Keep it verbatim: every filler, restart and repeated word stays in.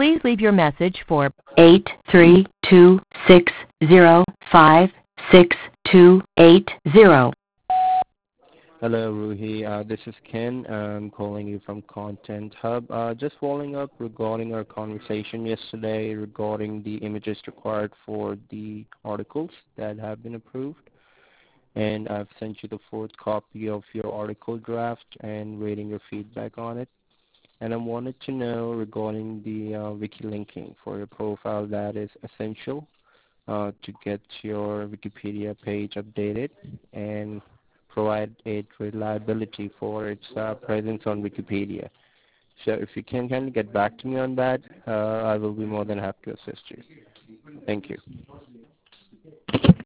Please leave your message for eight three two six zero five six two eight zero. Hello, Ruhi. Uh, this is Ken. I'm calling you from Content Hub. Uh, just following up regarding our conversation yesterday regarding the images required for the articles that have been approved. And I've sent you the fourth copy of your article draft and waiting your feedback on it. And I wanted to know regarding the uh, wiki linking for your profile that is essential uh, to get your Wikipedia page updated and provide it reliability for its uh, presence on Wikipedia. So if you can kind of get back to me on that, uh, I will be more than happy to assist you. Thank you.